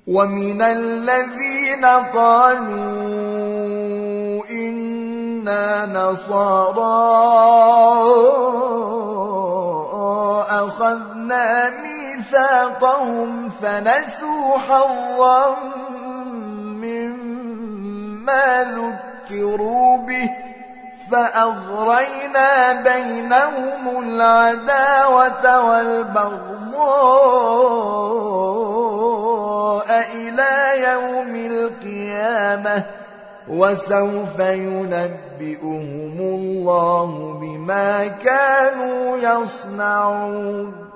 ومن الذين قالوا إنا نصارى أخذنا ميثاقهم فنسوا حظا مما ذكروا به فأغرينا بينهم العداوة والبغضاء إلى يوم القيامة وسوف ينبئهم الله بما كانوا يصنعون